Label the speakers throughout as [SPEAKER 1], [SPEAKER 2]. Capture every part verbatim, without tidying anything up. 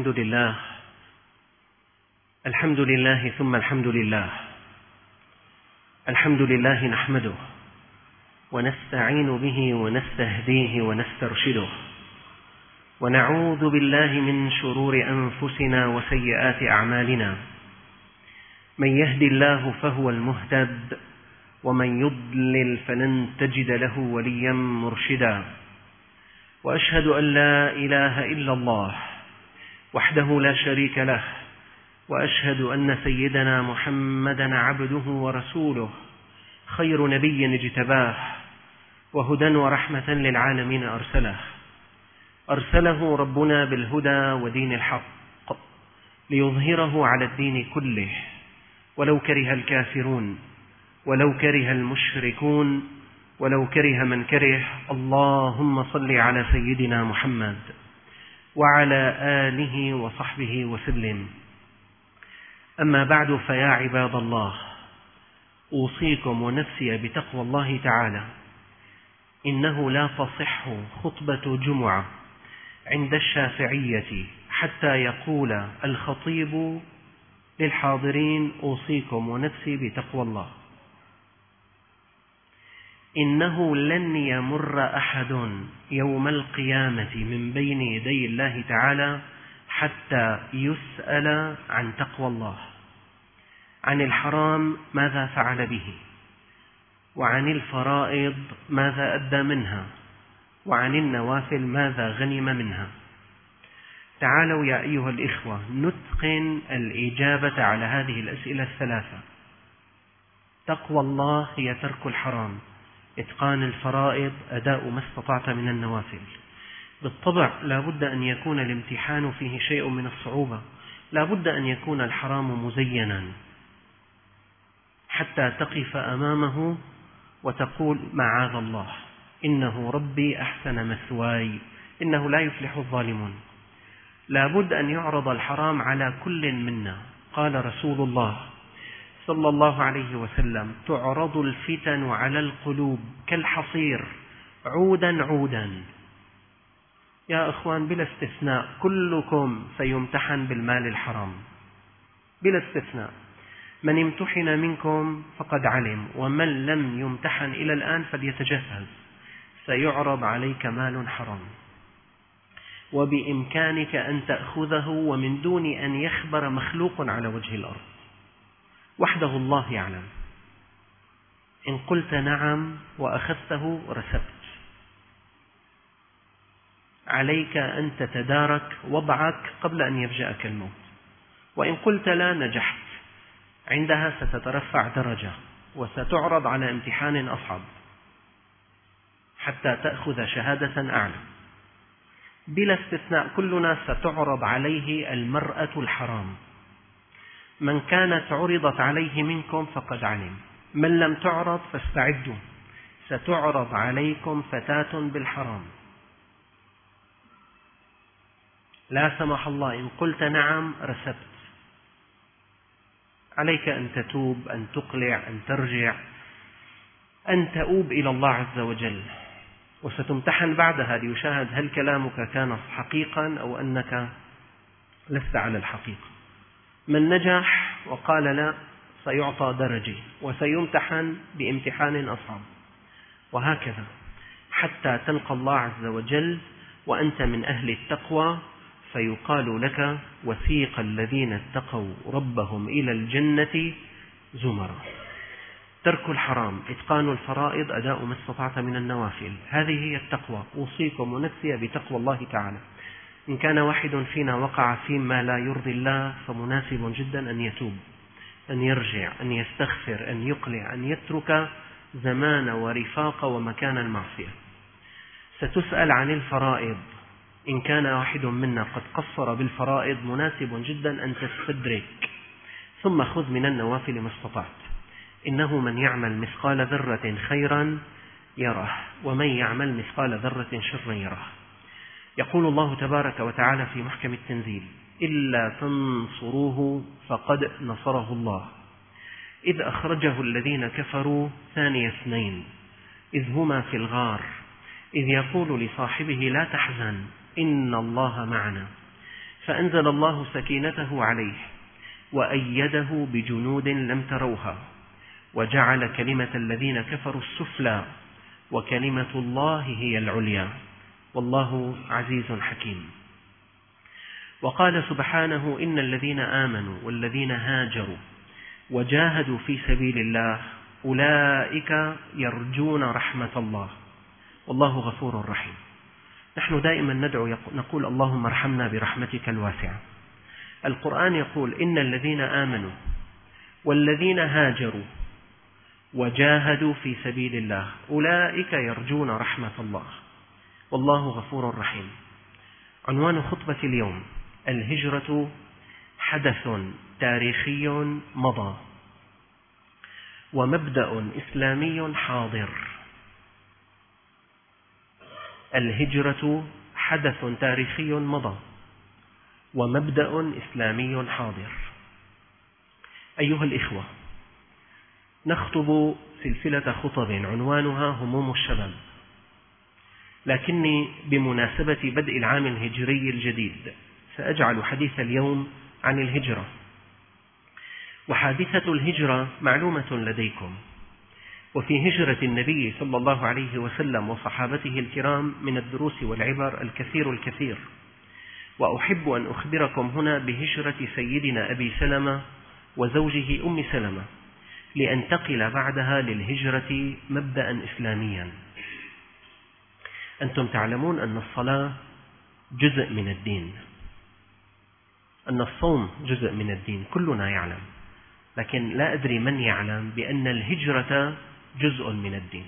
[SPEAKER 1] الحمد لله الحمد لله ثم الحمد لله الحمد لله نحمده ونستعين به ونستهديه ونسترشده ونعوذ بالله من شرور أنفسنا وسيئات أعمالنا. من يهد الله فهو المهتد ومن يضلل فلن تجد له وليا مرشدا. وأشهد أن لا إله إلا الله وحده لا شريك له، وأشهد أن سيدنا محمدا عبده ورسوله، خير نبي اجتباه وهدى ورحمة للعالمين أرسله أرسله ربنا بالهدى ودين الحق ليظهره على الدين كله ولو كره الكافرون ولو كره المشركون ولو كره من كره. اللهم صل على سيدنا محمد وعلى آله وصحبه وسلم. أما بعد، فيا عباد الله، أوصيكم ونفسي بتقوى الله تعالى. إنه لا تصح خطبة جمعة عند الشافعية حتى يقول الخطيب للحاضرين: أوصيكم ونفسي بتقوى الله. إنه لن يمر أحد يوم القيامة من بين يدي الله تعالى حتى يسأل عن تقوى الله، عن الحرام ماذا فعل به، وعن الفرائض ماذا أدى منها، وعن النوافل ماذا غنم منها. تعالوا يا أيها الإخوة نتقن الإجابة على هذه الأسئلة الثلاثة. تقوى الله هي ترك الحرام، إتقان الفرائض، أداء ما استطعت من النوافل. بالطبع لا بد أن يكون الامتحان فيه شيء من الصعوبة، لا بد أن يكون الحرام مزينا حتى تقف أمامه وتقول: معاذ الله، إنه ربي أحسن مثواي، إنه لا يفلح الظالمون. لا بد أن يعرض الحرام على كل منا. قال رسول الله صلى الله عليه وسلم: تعرض الفتن على القلوب كالحصير عودا عودا. يا أخوان، بلا استثناء كلكم سيمتحن بالمال الحرام بلا استثناء. من امتحن منكم فقد علم، ومن لم يمتحن إلى الآن فليتجهز. سيعرض عليك مال حرام، وبإمكانك أن تأخذه ومن دون أن يخبر مخلوق على وجه الأرض، وحده الله يعلم. إن قلت نعم وأخذته رسبت. عليك أن تتدارك وضعك قبل أن يفجأك الموت. وإن قلت لا، نجحت. عندها ستترفع درجة وستعرض على امتحان أصعب حتى تأخذ شهادة أعلى. بلا استثناء كلنا ستعرض عليه المرأة الحرام. من كانت عرضت عليه منكم فقد علم، من لم تعرض فاستعدوا. ستعرض عليكم فتاة بالحرام. لا سمح الله إن قلت نعم رسبت. عليك أن تتوب، أن تقلع، أن ترجع، أن تؤوب إلى الله عز وجل. وستمتحن بعدها ليشاهد هل كلامك كان حقيقا أو أنك لست على الحقيقة. من نجح وقال لا سيعطى درجة وسيمتحن بامتحان أصعب، وهكذا حتى تلقى الله عز وجل وأنت من أهل التقوى، فيقال لك: وسيق الذين اتقوا ربهم إلى الجنة زمرا. ترك الحرام، إتقان الفرائض، أداء ما استطعت من النوافل، هذه هي التقوى. أوصيكم ونفسي بتقوى الله تعالى. إن كان واحد فينا وقع فيما لا يرضي الله فمناسب جدا أن يتوب، أن يرجع، أن يستغفر، أن يقلع، أن يترك زمان ورفاق ومكان المعصية. ستسأل عن الفرائض. إن كان واحد منا قد قصر بالفرائض مناسب جدا أن تستدرك، ثم خذ من النوافل ما استطعت. إنه من يعمل مثقال ذرة خيرا يره، ومن يعمل مثقال ذرة شرا يره. يقول الله تبارك وتعالى في محكم التنزيل: إلا تنصروه فقد نصره الله إذ أخرجه الذين كفروا ثاني اثنين إذ هما في الغار إذ يقول لصاحبه لا تحزن إن الله معنا فأنزل الله سكينته عليه وأيده بجنود لم تروها وجعل كلمة الذين كفروا السفلى وكلمة الله هي العليا والله عزيز حكيم. وقال سبحانه: إن الذين آمنوا والذين هاجروا وجاهدوا في سبيل الله أولئك يرجون رحمة الله والله غفور رحيم. نحن دائما ندعو نقول: اللهم ارحمنا برحمتك الواسعة. القرآن يقول: إن الذين آمنوا والذين هاجروا وجاهدوا في سبيل الله أولئك يرجون رحمة الله والله غفور رحيم. عنوان خطبة اليوم: الهجرة حدث تاريخي مضى ومبدأ إسلامي حاضر. الهجرة حدث تاريخي مضى ومبدأ إسلامي حاضر. أيها الإخوة، نخطب سلسلة خطب عنوانها هموم الشباب، لكني بمناسبة بدء العام الهجري الجديد سأجعل حديث اليوم عن الهجرة. وحادثة الهجرة معلومة لديكم، وفي هجرة النبي صلى الله عليه وسلم وصحابته الكرام من الدروس والعبر الكثير الكثير. وأحب أن أخبركم هنا بهجرة سيدنا أبي سلمة وزوجه أم سلمة، لأنتقل بعدها للهجرة مبدأ إسلاميا. أنتم تعلمون أن الصلاة جزء من الدين، أن الصوم جزء من الدين، كلنا يعلم، لكن لا أدري من يعلم بأن الهجرة جزء من الدين.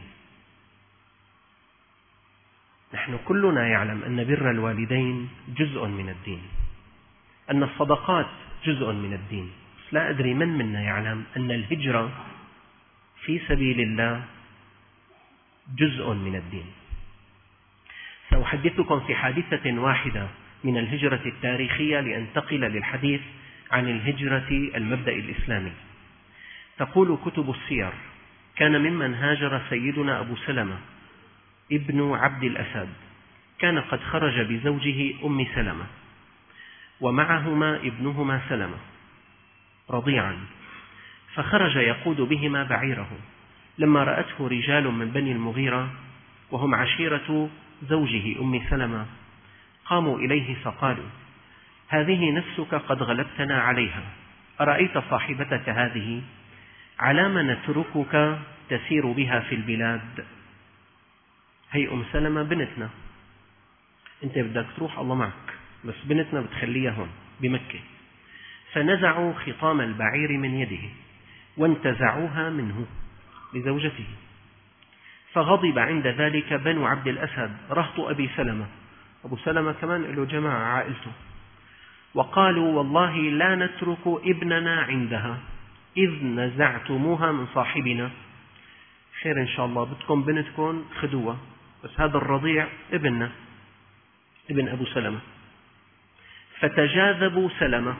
[SPEAKER 1] نحن كلنا يعلم أن بر الوالدين جزء من الدين، أن الصدقات جزء من الدين، لا أدري من منا يعلم أن الهجرة في سبيل الله جزء من الدين. سأحدثكم في حادثة واحدة من الهجرة التاريخية لأنتقل للحديث عن الهجرة المبدأ الإسلامي. تقول كتب السير: كان ممن هاجر سيدنا أبو سلمة ابن عبد الأسد، كان قد خرج بزوجه أم سلمة ومعهما ابنهما سلمة رضيعا، فخرج يقود بهما بعيره. لما رأته رجال من بني المغيرة وهم عشيرة زوجه أم سلمة قاموا إليه فقالوا: هذه نفسك قد غلبتنا عليها، أرأيت صاحبتك هذه على ما نتركك تسير بها في البلاد؟ هي أم سلمة بنتنا، أنت بدك تروح الله معك، بس بنتنا بتخليها هون بمكة. فنزعوا خطام البعير من يده وانتزعوها منه لزوجته، فغضب عند ذلك بنو عبد الأسد رهط أبي سلمة، أبو سلمة كمان له جماعة عائلته، وقالوا: والله لا نترك ابننا عندها إذ نزعتموها من صاحبنا. خير إن شاء الله، بدكم بنتكم خدوها، بس هذا الرضيع ابننا، ابن أبو سلمة. فتجاذبوا سلمة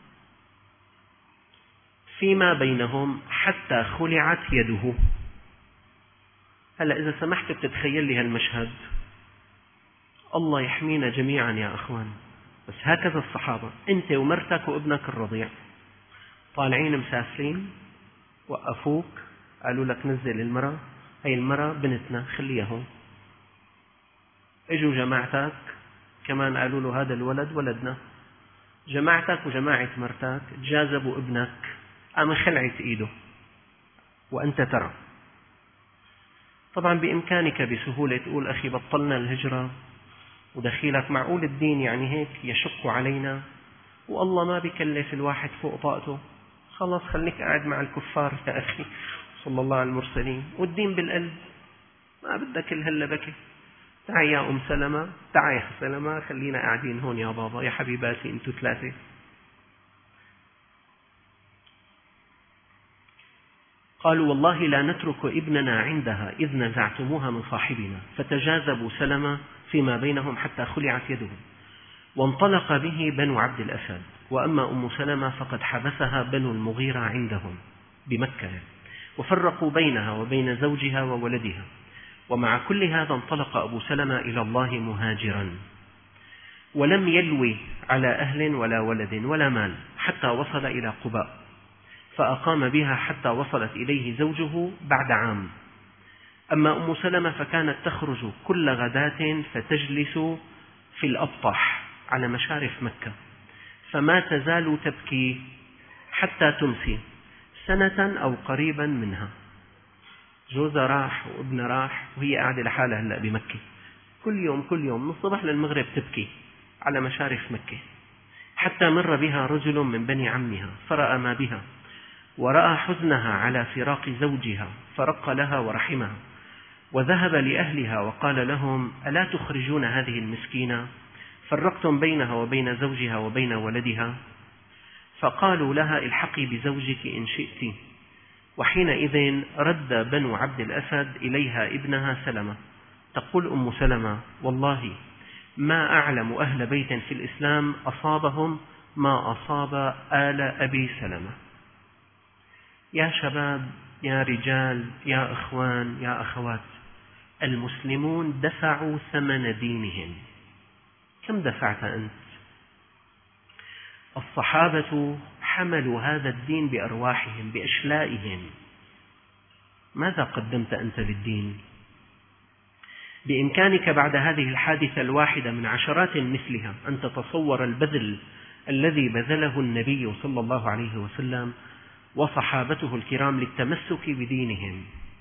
[SPEAKER 1] فيما بينهم حتى خلعت يده. هلأ إذا سمحت بتتخيل لي هالمشهد، الله يحمينا جميعا يا أخوان. بس هكذا الصحابة، أنت ومرتك وابنك الرضيع طالعين مسافرين، وقفوك قالوا لك: نزل المرأة، هي المرأة بنتنا خليها هون. اجوا جماعتك كمان قالوا له: هذا الولد ولدنا. جماعتك وجماعة مرتك جاذبوا ابنك، قام خلعت ايده وأنت ترى. طبعا بإمكانك بسهولة تقول: أخي بطلنا الهجرة ودخيلك، معقول الدين يعني هيك يشق علينا، والله ما بيكلف الواحد فوق طاقته، خلاص خليك قاعد مع الكفار يا أخي، صلى الله على المرسلين، والدين بالقلب، ما بدك الهلا بكي. تعي يا أم سلمة، تعي يا سلمة، خلينا قاعدين هون يا بابا، يا حبيباتي انتوا ثلاثة. قالوا: والله لا نترك ابننا عندها إذ نزعتموها من صاحبنا. فتجاذبوا سلمة فيما بينهم حتى خلعت يده، وانطلق به بنو عبد الأسد. وأما أم سلمة فقد حبسها بنو المغيرة عندهم بمكة، وفرقوا بينها وبين زوجها وولدها. ومع كل هذا انطلق أبو سلمة إلى الله مهاجرا، ولم يلوي على أهل ولا ولد ولا مال حتى وصل إلى قباء، فأقام بها حتى وصلت إليه زوجه بعد عام. أما أم سلمة فكانت تخرج كل غداة فتجلس في الأبطح على مشارف مكة، فما تزال تبكي حتى تمسي سنة أو قريبا منها. جوزها راح وابن راح وهي قاعدة لحالها هلأ بمكة، كل يوم كل يوم من الصبح للمغرب تبكي على مشارف مكة، حتى مر بها رجل من بني عمها فرأى ما بها، ورأى حزنها على فراق زوجها فرق لها ورحمها، وذهب لأهلها وقال لهم: ألا تخرجون هذه المسكينة؟ فرقتم بينها وبين زوجها وبين ولدها. فقالوا لها: الحقي بزوجك إن شئت. وحينئذ رد بنو عبد الأسد إليها ابنها سلمة. تقول أم سلمة: والله ما أعلم أهل بيت في الإسلام أصابهم ما أصاب آل أبي سلمة. يا شباب، يا رجال، يا إخوان، يا أخوات، المسلمون دفعوا ثمن دينهم. كم دفعت أنت؟ الصحابة حملوا هذا الدين بأرواحهم بأشلائهم. ماذا قدمت أنت للدين؟ بإمكانك بعد هذه الحادثة الواحدة من عشرات مثلها أن تتصور البذل الذي بذله النبي صلى الله عليه وسلم وصحابته الكرام للتمسك بدينهم.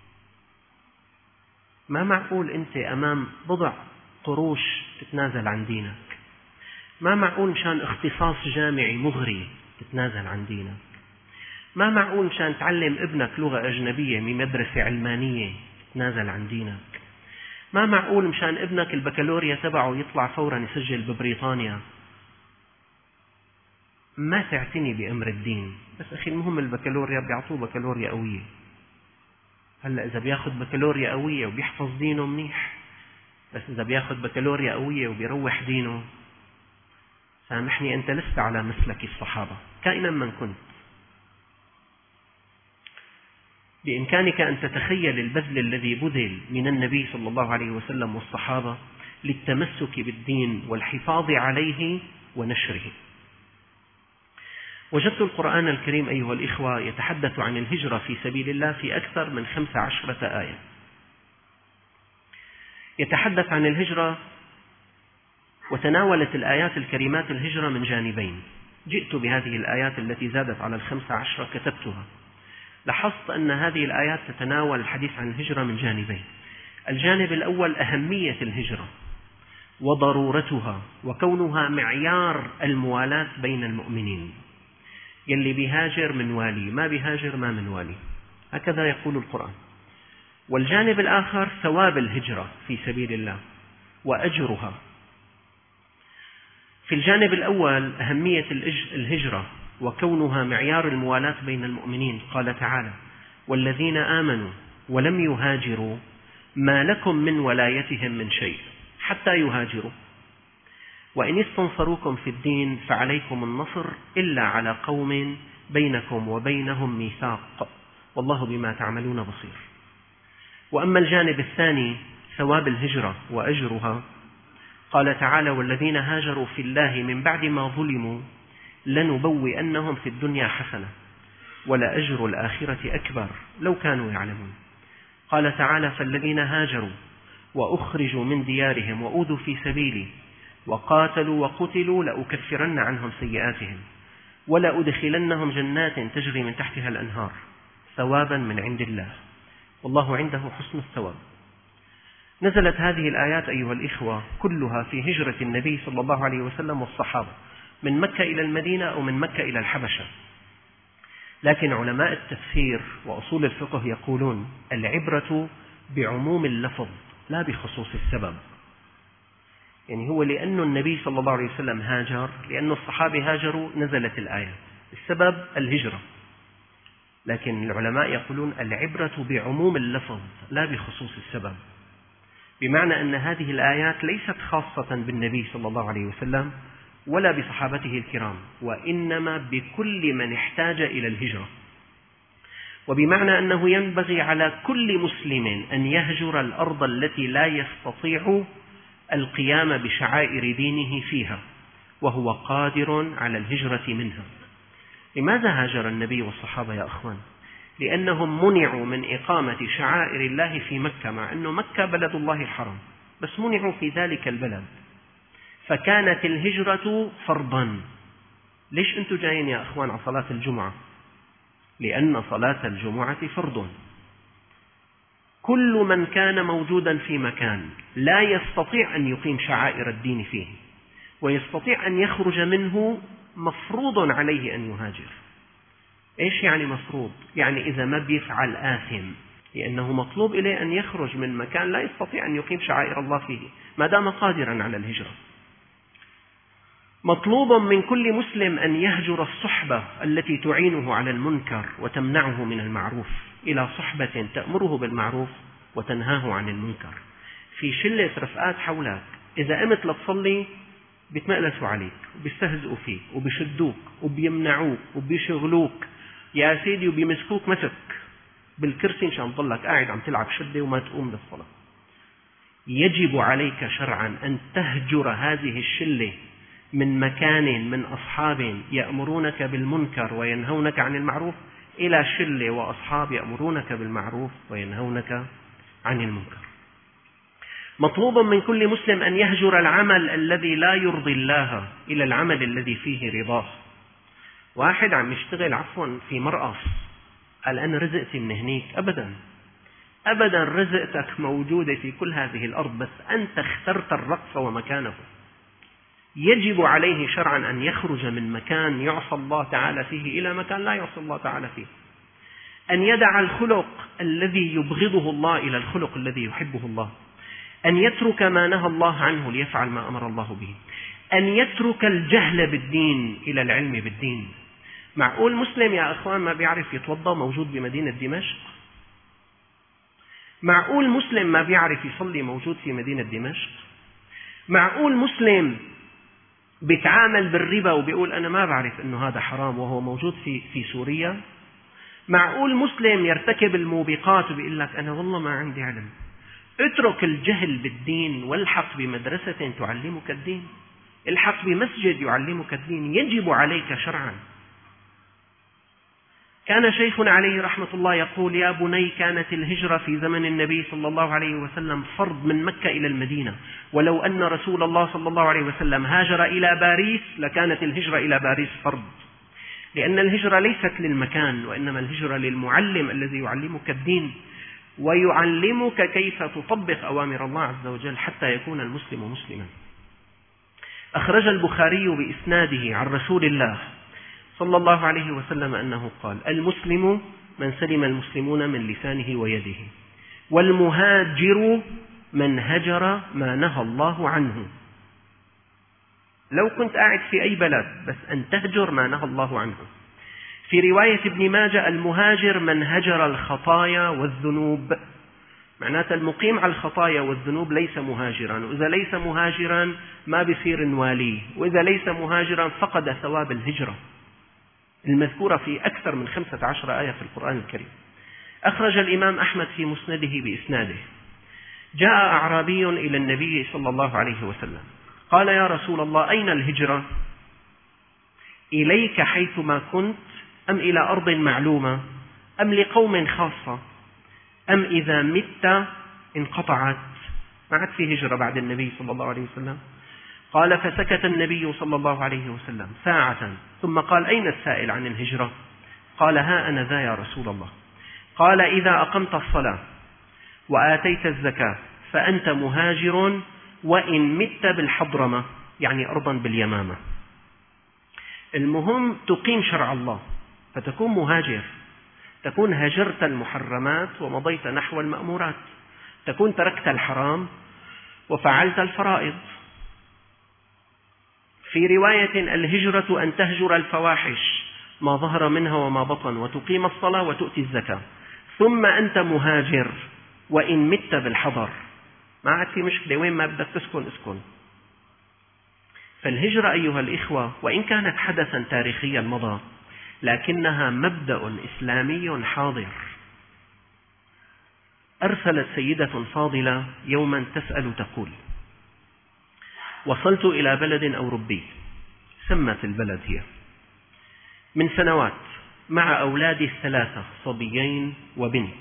[SPEAKER 1] ما معقول أنت أمام بضع قروش تتنازل عن دينك، ما معقول مشان اختصاص جامعي مغري تتنازل عن دينك، ما معقول مشان تعلم ابنك لغة أجنبية من مدرسة علمانية تتنازل عن دينك، ما معقول مشان ابنك البكالوريا تبعه يطلع فورا يسجل ببريطانيا ما تعتني بأمر الدين. بس أخي المهم البكالوريا بيعطوه بكالوريا قوية. هلأ إذا بياخد بكالوريا قوية وبيحفظ دينه منيح، بس إذا بياخد بكالوريا قوية وبيروح دينه، سامحني أنت لست على مسلك الصحابة كائنا من كنت. بإمكانك أن تتخيل البذل الذي بذل من النبي صلى الله عليه وسلم والصحابة للتمسك بالدين والحفاظ عليه ونشره. وجدت القرآن الكريم أيها الإخوة يتحدث عن الهجرة في سبيل الله في أكثر من خمس عشرة آية. يتحدث عن الهجرة، وتناولت الآيات الكريمات الهجرة من جانبين. جئت بهذه الآيات التي زادت على الخمس عشرة كتبتها. لاحظت أن هذه الآيات تتناول الحديث عن الهجرة من جانبين. الجانب الأول أهمية الهجرة وضرورتها وكونها معيار الموالاة بين المؤمنين. يلي بيهاجر من والي، ما بيهاجر ما من والي، هكذا يقول القرآن. والجانب الآخر ثواب الهجرة في سبيل الله وأجرها. في الجانب الأول أهمية الهجرة وكونها معيار الموالاة بين المؤمنين. قال تعالى: والذين آمنوا ولم يهاجروا ما لكم من ولايتهم من شيء حتى يهاجروا وإن استنصروكم في الدين فعليكم النصر إلا على قوم بينكم وبينهم ميثاق والله بما تعملون بصير. وأما الجانب الثاني ثواب الهجرة وأجرها، قال تعالى: والذين هاجروا في الله من بعد ما ظلموا لنبوئنهم في الدنيا حسنة ولأجر الآخرة أكبر لو كانوا يعلمون. قال تعالى: فالذين هاجروا وأخرجوا من ديارهم وأوذوا في سبيلي وقاتلوا وقتلوا لأكفرن عنهم سيئاتهم ولأدخلنهم جنات تجري من تحتها الأنهار ثوابا من عند الله والله عنده حسن الثواب. نزلت هذه الآيات أيها الإخوة كلها في هجرة النبي صلى الله عليه وسلم والصحابة من مكة إلى المدينة أو من مكة إلى الحبشة. لكن علماء التفسير وأصول الفقه يقولون العبرة بعموم اللفظ لا بخصوص السبب. يعني هو لأن النبي صلى الله عليه وسلم هاجر، لأن الصحابة هاجروا نزلت الآية، السبب الهجرة. لكن العلماء يقولون العبرة بعموم اللفظ لا بخصوص السبب، بمعنى أن هذه الآيات ليست خاصة بالنبي صلى الله عليه وسلم ولا بصحابته الكرام، وإنما بكل من احتاج إلى الهجرة. وبمعنى أنه ينبغي على كل مسلم أن يهجر الأرض التي لا يستطيع القيام بشعائر دينه فيها، وهو قادر على الهجرة منها. لماذا هاجر النبي والصحابة يا أخوان؟ لأنهم منعوا من إقامة شعائر الله في مكة، مع أن مكة بلد الله الحرام، بس منعوا في ذلك البلد، فكانت الهجرة فرضا. ليش أنتم جايين يا أخوان على صلاة الجمعة؟ لأن صلاة الجمعة فرض. كل من كان موجودا في مكان لا يستطيع أن يقيم شعائر الدين فيه ويستطيع أن يخرج منه مفروض عليه أن يهاجر. إيش يعني مفروض؟ يعني إذا ما بيفعل آثم، لأنه مطلوب إليه أن يخرج من مكان لا يستطيع أن يقيم شعائر الله فيه ما دام قادرا على الهجرة. مطلوب من كل مسلم أن يهجر الصحبة التي تعينه على المنكر وتمنعه من المعروف إلى صحبة تأمره بالمعروف وتنهاه عن المنكر. في شلة رفقات حولك إذا قمت لتصلي بيتمألسوا عليك وبيستهزئوا فيك وبيشدوك وبيمنعوك وبيشغلوك يا سيدي وبيمسكوك مسك بالكرسي عشان تضلك قاعد عم تلعب شدة وما تقوم للصلاة. يجب عليك شرعا أن تهجر هذه الشلة من مكان من أصحاب يأمرونك بالمنكر وينهونك عن المعروف إلى شلة وأصحاب يأمرونك بالمعروف وينهونك عن المنكر. مطلوب من كل مسلم أن يهجر العمل الذي لا يرضي الله إلى العمل الذي فيه رضاه. واحد عم يشتغل عفوا في مرقص قال أنا رزقتي من هنيك، أبدا أبدا، رزقتك موجودة في كل هذه الأرض، بس أنت اخترت الرقص ومكانه. يجب عليه شرعا أن يخرج من مكان يعصى الله تعالى فيه إلى مكان لا يعصى الله تعالى فيه، أن يدع الخلق الذي يبغضه الله إلى الخلق الذي يحبه الله، أن يترك ما نهى الله عنه ليفعل ما أمر الله به، أن يترك الجهل بالدين إلى العلم بالدين. معقول مسلم يا أخوان ما بيعرف يتوضأ موجود بمدينة دمشق؟ معقول مسلم ما بيعرف يصلي موجود في مدينة دمشق؟ معقول مسلم بيتعامل بالربا وبيقول أنا ما بعرف أنه هذا حرام وهو موجود في في سوريا؟ معقول مسلم يرتكب الموبقات وبيقول لك أنا والله ما عندي علم؟ اترك الجهل بالدين والحق بمدرسة تعلمك الدين، الحق بمسجد يعلمك الدين. يجب عليك شرعا. كان شيخنا عليه رحمة الله يقول يا بني كانت الهجرة في زمن النبي صلى الله عليه وسلم فرض من مكة إلى المدينة، ولو أن رسول الله صلى الله عليه وسلم هاجر إلى باريس لكانت الهجرة إلى باريس فرض، لأن الهجرة ليست للمكان وإنما الهجرة للمعلم الذي يعلمك الدين ويعلمك كيف تطبق أوامر الله عز وجل حتى يكون المسلم مسلما. أخرج البخاري بإسناده عن رسول الله صلى الله عليه وسلم أنه قال المسلم من سلم المسلمون من لسانه ويده، والمهاجر من هجر ما نهى الله عنه. لو كنت قاعد في أي بلد بس أن تهجر ما نهى الله عنه. في رواية ابن ماجه المهاجر من هجر الخطايا والذنوب، معناته المقيم على الخطايا والذنوب ليس مهاجرا، وإذا ليس مهاجرا ما بيصير والي، وإذا ليس مهاجرا فقد ثواب الهجرة المذكورة في أكثر من خمسة عشر آية في القرآن الكريم. أخرج الإمام أحمد في مسنده بإسناده جاء أعرابي إلى النبي صلى الله عليه وسلم قال يا رسول الله أين الهجرة؟ إليك حيثما كنت أم إلى أرض معلومة أم لقوم خاصة أم إذا مت انقطعت؟ ما عاد في هجرة بعد النبي صلى الله عليه وسلم. قال فسكت النبي صلى الله عليه وسلم ساعة ثم قال أين السائل عن الهجرة؟ قال ها أنا ذا يا رسول الله. قال إذا أقمت الصلاة وآتيت الزكاة فأنت مهاجر وإن مت بالحضرمة، يعني أرضا باليمامة. المهم تقيم شرع الله فتكون مهاجر، تكون هجرت المحرمات ومضيت نحو المأمورات، تكون تركت الحرام وفعلت الفرائض. في رواية الهجرة أن تهجر الفواحش ما ظهر منها وما بطن وتقيم الصلاة وتؤتي الزكاة ثم أنت مهاجر وإن مت بالحضر. ما عاد في مشكلة، وين ما بدك تسكن اسكن. فالهجرة أيها الإخوة وإن كانت حدثا تاريخيا مضى لكنها مبدأ إسلامي حاضر. أرسلت سيدة فاضلة يوما تسأل تقول وصلت إلى بلد أوروبي، سمت البلد هي، من سنوات، مع أولادي الثلاثة، صبيين وبنت،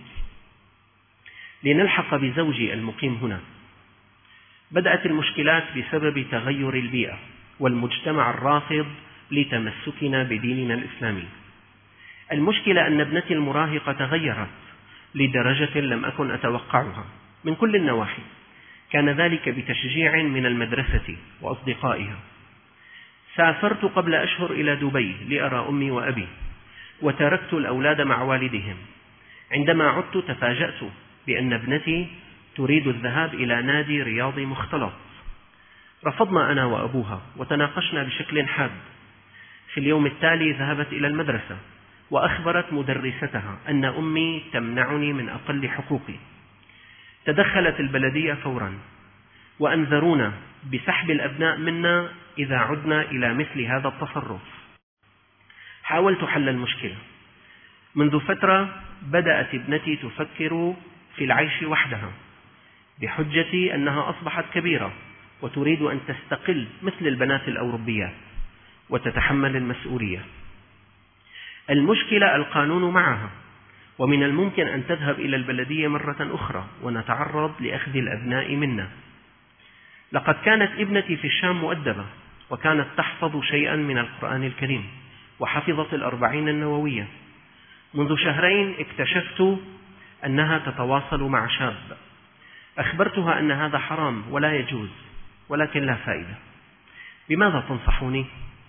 [SPEAKER 1] لنلحق بزوجي المقيم هنا. بدأت المشكلات بسبب تغير البيئة والمجتمع الرافض لتمسكنا بديننا الإسلامي. المشكلة أن ابنتي المراهقة تغيرت لدرجة لم أكن أتوقعها من كل النواحي. كان ذلك بتشجيع من المدرسة وأصدقائها. سافرت قبل أشهر إلى دبي لأرى أمي وأبي، وتركت الأولاد مع والدهم. عندما عدت تفاجأت بأن ابنتي تريد الذهاب إلى نادي رياضي مختلط. رفضنا أنا وأبوها وتناقشنا بشكل حاد. في اليوم التالي ذهبت إلى المدرسة وأخبرت مدرستها أن أمي تمنعني من أقل حقوقي. تدخلت البلدية فورا وأنذرونا بسحب الأبناء منا إذا عدنا إلى مثل هذا التصرف. حاولت حل المشكلة. منذ فترة بدأت ابنتي تفكر في العيش وحدها بحجة أنها أصبحت كبيرة وتريد أن تستقل مثل البنات الأوروبيات وتتحمل المسؤولية. المشكلة القانون معها، ومن الممكن أن تذهب إلى البلدية مرة أخرى ونتعرض لأخذ الأبناء منا. لقد كانت ابنتي في الشام مؤدبة، وكانت تحفظ شيئا من القرآن الكريم، وحفظت الأربعين النووية. منذ شهرين اكتشفت أنها تتواصل مع شاب. أخبرتها أن هذا حرام ولا يجوز، ولكن لا فائدة. بماذا تنصحوني؟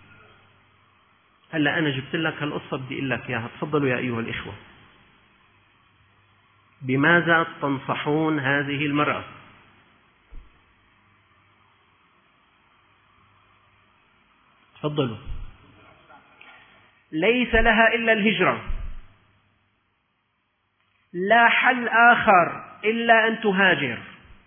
[SPEAKER 1] هلأ أنا جبت لك هالقصة بدي أقول لك إياها. تفضلوا يا أيها الإخوة. بماذا تنصحون هذه المرأة؟ تفضلوا. ليس لها إلا الهجرة، لا حل آخر إلا أن تهاجر،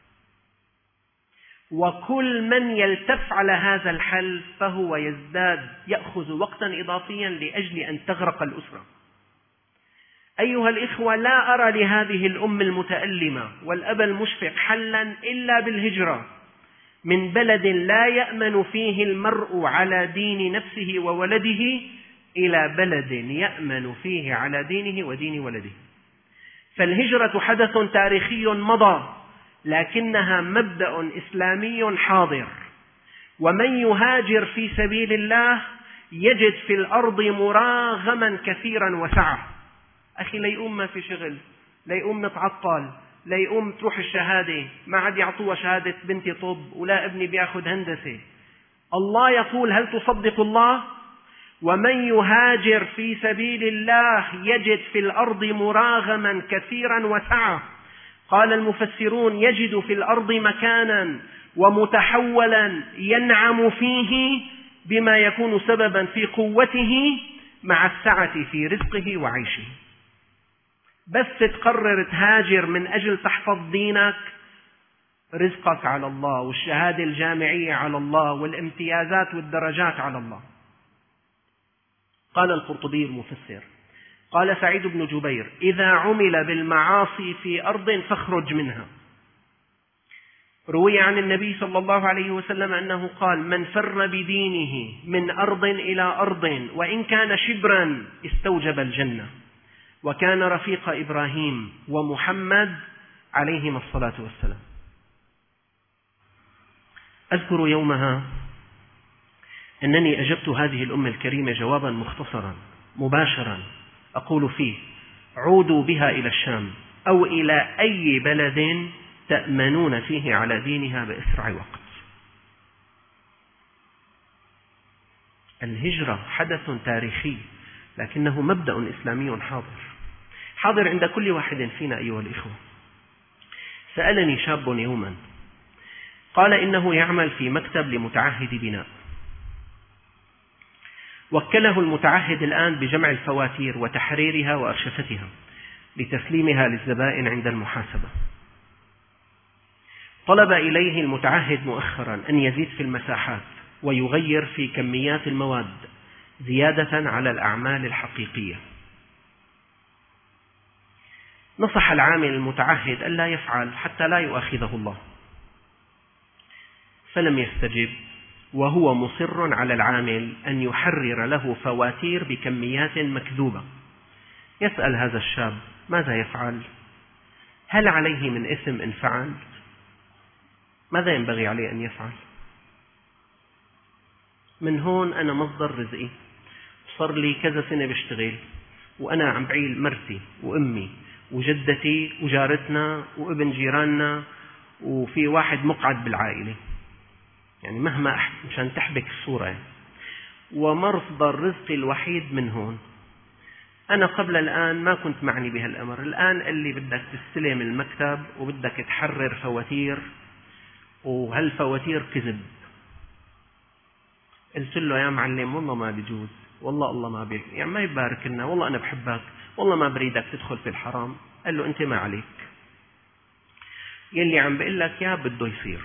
[SPEAKER 1] وكل من يلتف على هذا الحل فهو يزداد يأخذ وقتا إضافيا لأجل أن تغرق الأسرة. أيها الإخوة، لا أرى لهذه الأم المتألمة والأب المشفق حلا إلا بالهجرة من بلد لا يأمن فيه المرء على دين نفسه وولده إلى بلد يأمن فيه على دينه ودين ولده. فالهجرة حدث تاريخي مضى، لكنها مبدأ إسلامي حاضر. ومن يهاجر في سبيل الله يجد في الأرض مراغما كثيرا وسعة. أخي ليقوم ما في شغل، ليقوم متعطل، ليقوم تروح الشهادة ما عاد يعطوها شهادة بنتي طب ولا ابني بياخد هندسة. الله يقول: هل تصدق الله؟ ومن يهاجر في سبيل الله يجد في الأرض مراغما كثيرا وسعة. قال المفسرون: يجد في الأرض مكانا ومتحولا ينعم فيه بما يكون سببا في قوته مع السعة في رزقه وعيشه. بس تقرر تهاجر من أجل تحفظ دينك، رزقك على الله، والشهادة الجامعية على الله، والامتيازات والدرجات على الله. قال القرطبي المفسر، قال سعيد بن جبير: إذا عمل بالمعاصي في أرض فاخرج منها. روي عن النبي صلى الله عليه وسلم أنه قال: من فر بدينه من أرض إلى أرض وإن كان شبرا استوجب الجنة. وكان رفيق إبراهيم ومحمد عليهما الصلاة والسلام. أذكر يومها أنني أجبت هذه الأم الكريمة جوابا مختصرا مباشرا أقول فيه: عودوا بها إلى الشام أو إلى أي بلد تأمنون فيه على دينها بأسرع وقت. الهجرة حدث تاريخي، لكنه مبدأ إسلامي حاضر حاضر عند كل واحد فينا. أيها الإخوة، سألني شاب يوما، قال إنه يعمل في مكتب لمتعهد بناء، وكله المتعهد الآن بجمع الفواتير وتحريرها وأرشفتها لتسليمها للزبائن عند المحاسبة. طلب إليه المتعهد مؤخرا أن يزيد في المساحات ويغير في كميات المواد زيادة على الأعمال الحقيقية. نصح العامل المتعهد ألا يفعل حتى لا يؤاخذه الله. فلم يستجب، وهو مصر على العامل أن يحرر له فواتير بكميات مكذوبة. يسأل هذا الشاب: ماذا يفعل؟ هل عليه من إثم إن فعل؟ ماذا ينبغي عليه أن يفعل؟ من هون أنا مصدر رزقي، صار لي كذا سنة بشتغل، وأنا عم بعيل مرتي وأمي وجدتي وجارتنا وابن جيراننا، وفي واحد مقعد بالعائلة، يعني مهما أحب مشان تحبك الصورة يعني. ومصدر رزقي الوحيد من هون. أنا قبل الآن ما كنت معني بهالأمر، الآن اللي بدك تستلم المكتب وبدك تحرر فواتير، وهالفواتير كذب. قلت له: يا معلم والله ما بيجوز، والله الله ما بيك، يعني ما يبارك لنا، والله أنا بحبك، والله ما بريدك تدخل في الحرام. قال له: أنت ما عليك، يلي عم بقول لك يا بده يصير،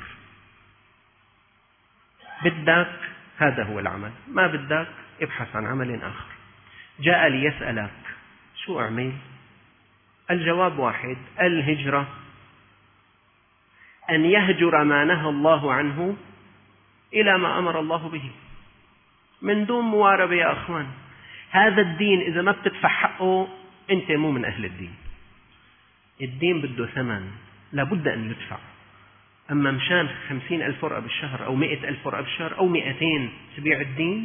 [SPEAKER 1] بدك هذا هو العمل، ما بدك ابحث عن عمل آخر. جاء ليسألك شو أعمل؟ الجواب واحد: الهجرة، أن يهجر ما نهى الله عنه إلى ما أمر الله به، من دون مواربة يا أخوان. هذا الدين إذا ما بتدفع حقه أنت مو من أهل الدين. الدين بده ثمن، لابد أن يدفع. أما مشان خمسين ألف ورقة بالشهر أو مئة ألف ورقة بالشهر أو مئتين تبيع الدين؟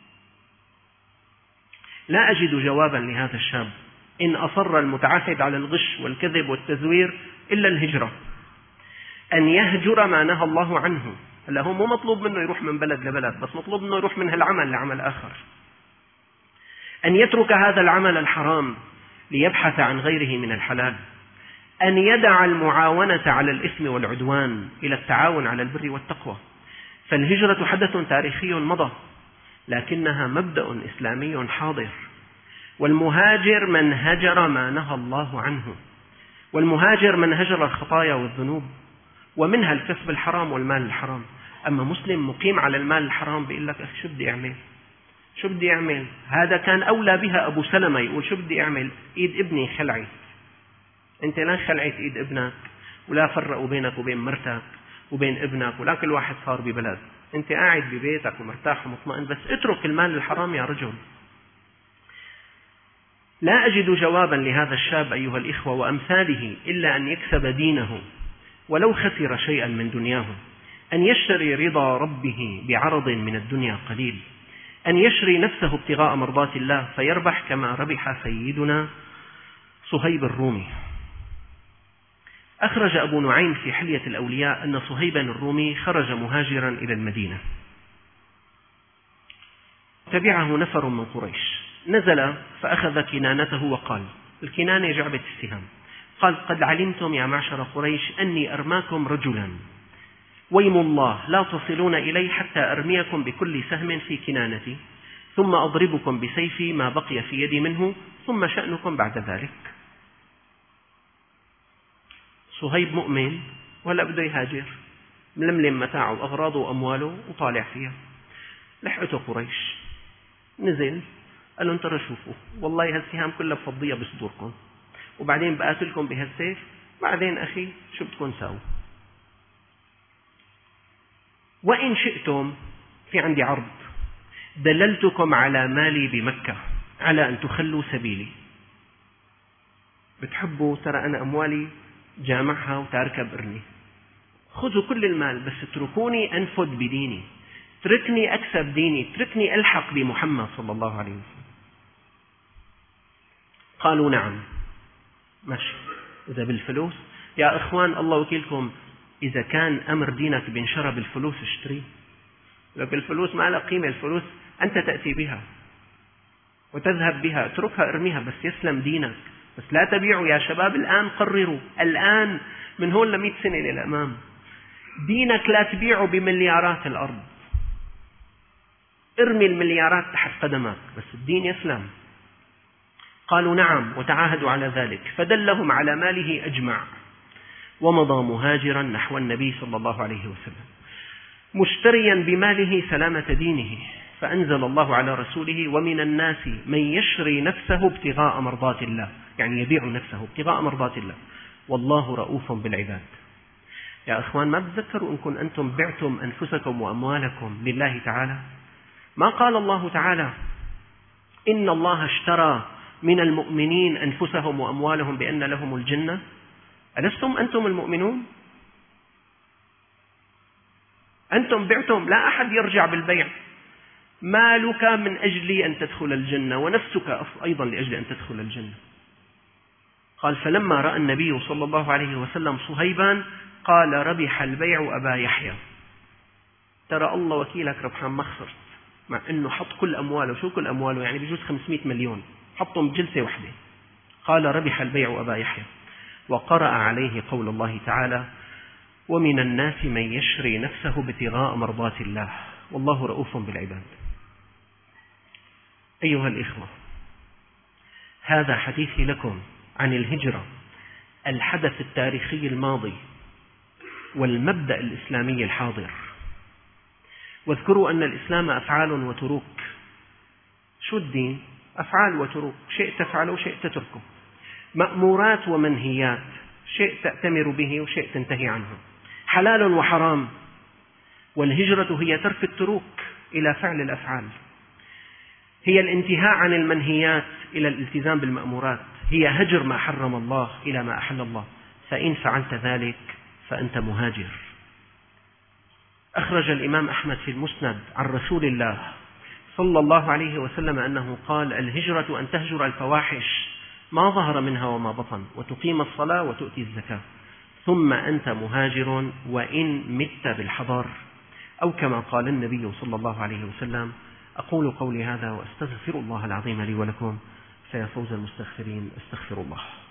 [SPEAKER 1] لا أجد جوابا لهذا الشاب إن أصر المتعهد على الغش والكذب والتزوير إلا الهجرة، أن يهجر ما نهى الله عنه. هلا هو مو مطلوب منه يروح من بلد لبلد، بس مطلوب منه يروح من هالعمل لعمل آخر. أن يترك هذا العمل الحرام ليبحث عن غيره من الحلال. أن يدع المعاونة على الإثم والعدوان إلى التعاون على البر والتقوى. فالهجرة حدث تاريخي مضى، لكنها مبدأ إسلامي حاضر. والمهاجر من هجر ما نهى الله عنه، والمهاجر من هجر الخطايا والذنوب، ومنها الكسب الحرام والمال الحرام. أما مسلم مقيم على المال الحرام بيقول لك: شو بدي أعمل؟ شو بدي أعمل؟ هذا كان أولى بها أبو سلمة، يقول: شو بدي أعمل؟ إيد ابني خلعت. أنت لا خلعت إيد ابنك، ولا فرقوا بينك وبين مرتك وبين ابنك، ولا كل واحد صار ببلد. أنت قاعد ببيتك ومرتاح ومطمئن، بس اترك المال الحرام يا رجل. لا أجد جوابا لهذا الشاب أيها الإخوة وأمثاله إلا أن يكسب دينه ولو خسر شيئا من دنياه، أن يشتري رضا ربه بعرض من الدنيا قليل، أن يشري نفسه ابتغاء مرضات الله فيربح كما ربح سيدنا صهيب الرومي. أخرج أبو نعيم في حلية الأولياء أن صهيبا الرومي خرج مهاجرا إلى المدينة، تبعه نفر من قريش، نزل فأخذ كنانته وقال، الكنانة جعبة السهام، قال: قد علمتم يا معشر قريش أني أرماكم رجلا، ويم الله لا تصلون إلي حتى أرميكم بكل سهم في كنانتي، ثم أضربكم بسيفي ما بقي في يدي منه، ثم شأنكم بعد ذلك. صهيب مؤمن ولا بده يهاجر، ململم متاعه وأغراضه وأمواله وطالع فيها. لحقته قريش، نزل قال لهم: ترى شوفوا، والله هالسهام كلها بفضيها بصدوركم، وبعدين بقاتلكم بهالسيف، بعدين أخي شو بدكم تساووا؟ وإن شئتم في عندي عرض، دللتكم على مالي بمكة على أن تخلوا سبيلي. بتحبوا ترى أنا أموالي جامعها وتاركها بإرني، خذوا كل المال، بس اتركوني أنفذ بديني، تركني أكسب ديني، تركني ألحق بمحمد صلى الله عليه وسلم. قالوا: نعم ماشي، إذا بالفلوس يا إخوان الله وكيلكم، إذا كان أمر دينك بنشرى بالفلوس اشتري، لكن الفلوس ما لها قيمة، الفلوس أنت تأتي بها وتذهب بها، اتركها ارميها، بس يسلم دينك. بس لا تبيعوا يا شباب، الآن قرروا، الآن من هون لمئة سنة للأمام، دينك لا تبيعه بمليارات الأرض، ارمي المليارات تحت قدمك، بس الدين يسلم. قالوا: نعم، وتعاهدوا على ذلك، فدلهم على ماله أجمع، ومضى مهاجرا نحو النبي صلى الله عليه وسلم مشتريا بماله سلامة دينه. فأنزل الله على رسوله: ومن الناس من يشري نفسه ابتغاء مرضات الله، يعني يبيع نفسه ابتغاء مرضات الله، والله رؤوف بالعباد. يا أخوان، ما بتذكروا أنكم أنتم بعتم أنفسكم وأموالكم لله تعالى؟ ما قال الله تعالى إن الله اشترى من المؤمنين أنفسهم وأموالهم بأن لهم الجنة؟ ألستم أنتم المؤمنون؟ أنتم بعتم، لا أحد يرجع بالبيع. مالك من أجل أن تدخل الجنة، ونفسك أيضا لأجل أن تدخل الجنة. قال فلما رأى النبي صلى الله عليه وسلم صهيبا قال ربح البيع أبا يحيى. ترى الله وكيلك ربحان ما خسرت، مع أنه حط كل أمواله. شو كل أمواله؟ يعني بجوز خمسمائة مليون، حطهم بجلسة واحدة. قال ربح البيع أبا يحيى. وقرأ عليه قول الله تعالى ومن الناس من يشري نفسه ابتغاء مرضات الله والله رؤوف بالعباد. أيها الإخوة، هذا حديثي لكم عن الهجرة، الحدث التاريخي الماضي والمبدأ الإسلامي الحاضر. واذكروا أن الإسلام أفعال وتروك. شو الدين؟ أفعال وتروك، شيء تفعله وشيء تتركه، مأمورات ومنهيات، شيء تأتمر به وشيء تنتهي عنه، حلال وحرام. والهجرة هي ترك التروك إلى فعل الأفعال، هي الانتهاء عن المنهيات إلى الالتزام بالمأمورات، هي هجر ما حرم الله إلى ما أحل الله. فإن فعلت ذلك فأنت مهاجر. أخرج الإمام أحمد في المسند عن رسول الله صلى الله عليه وسلم أنه قال الهجرة أن تهجر الفواحش ما ظهر منها وما بطن وتقيم الصلاة وتؤتي الزكاة ثم أنت مهاجر وإن مت بالحضر، أو كما قال النبي صلى الله عليه وسلم. أقول قولي هذا وأستغفر الله العظيم لي ولكم، فيا فوز المستغفرين. استغفر الله.